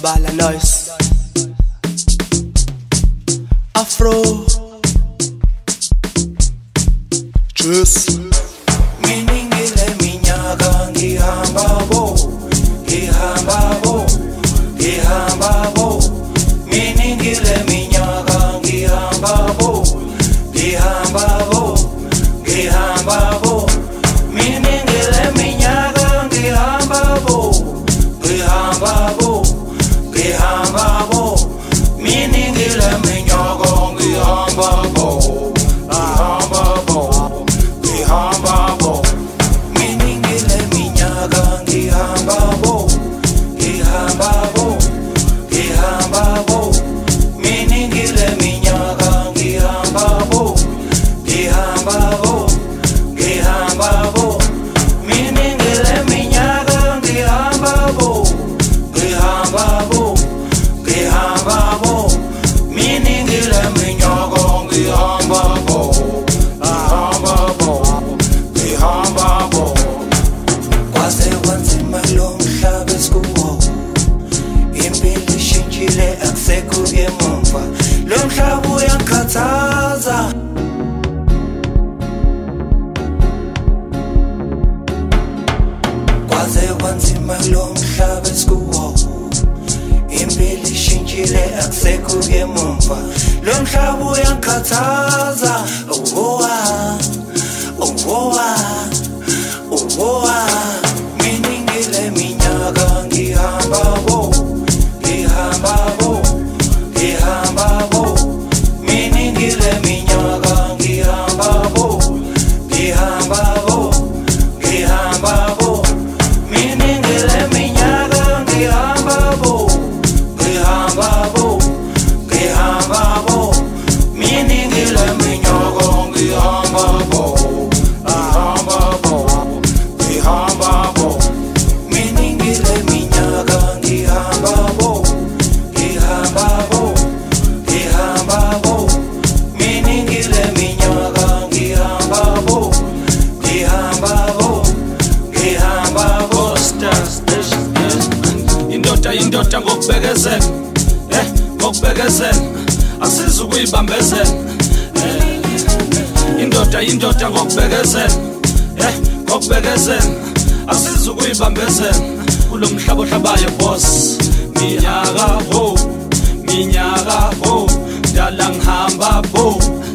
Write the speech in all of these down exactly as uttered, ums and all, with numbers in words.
Kabala noise Afro Juice Miningile minyaka ngihamba bo ngihamba bo ngihamba bo Miningile minyaka ngihamba bo ngihamba bo ngihamba bo Miningile minyaka ngihamba bo ngihamba bo ngihamba bo Miningile minyaka ngihamba bo Kwaze kwanzima lo mhlaba esikuwo impilo ishintshile akusekho ngemumva lo mhlaba uyangikhathaza owa owa owa miningile minyaka ngihamba bo ngihamba bo ngihamba bo miningile minyaka ngihamba bo ngihamba bo ngihamba bo miningile minyaka ngihamba bo ngihamba bo ngihamba bo miningile minyaka ngihamba bo ngihamba bo ngihamba bo miningile minyaka ngihamba bo ngihamba bo ngihamba bo miningile minyaka ngihamba bo ngihamba bo ngihamba bo indoda indoda ngokubekezela eh ngokubekezela asiza ukuyibambezela indoda indoda ngokubekezela eh ngokubekezela asiza ukuyibambezela kulo mhlaba ohlabayo boss minyaka ho minyaka ho dala ngihamba bo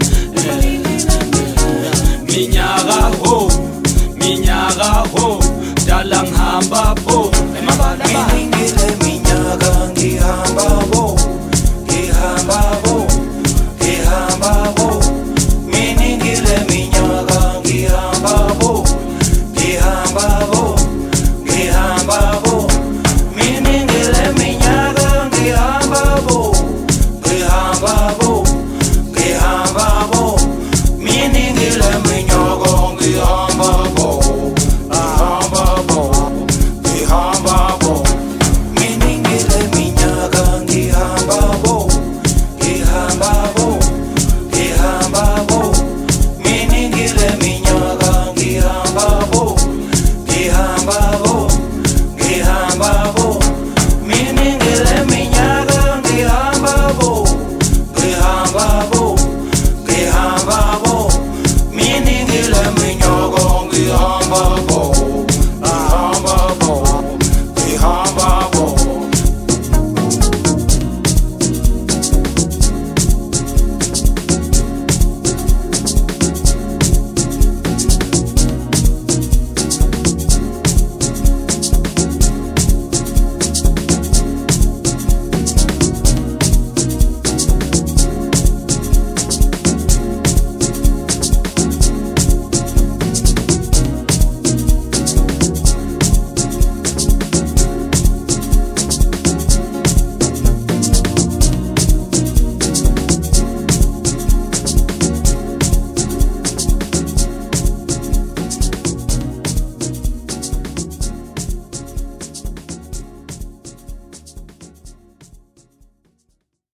minyaka ho minyaka ho dala ngihamba bo miningile minyaka ngihamba bo ngihamba bo ngihamba bo miningile minyaka ngihamba bo ngihamba bo ngihamba bo miningile minyaka ngihamba bo ngihamba bo ngihamba bo miningile minyaka ngihamba bo ngihamba bo ngihamba bo miningile minyaka ngihamba bo ngihamba bo ngihamba bo miningile minyaka ngihamba bo ngihamba bo ngihamba bo miningile minyaka ngihamba bo ngihamba bo ngihamba bo miningile minyaka ngihamba bo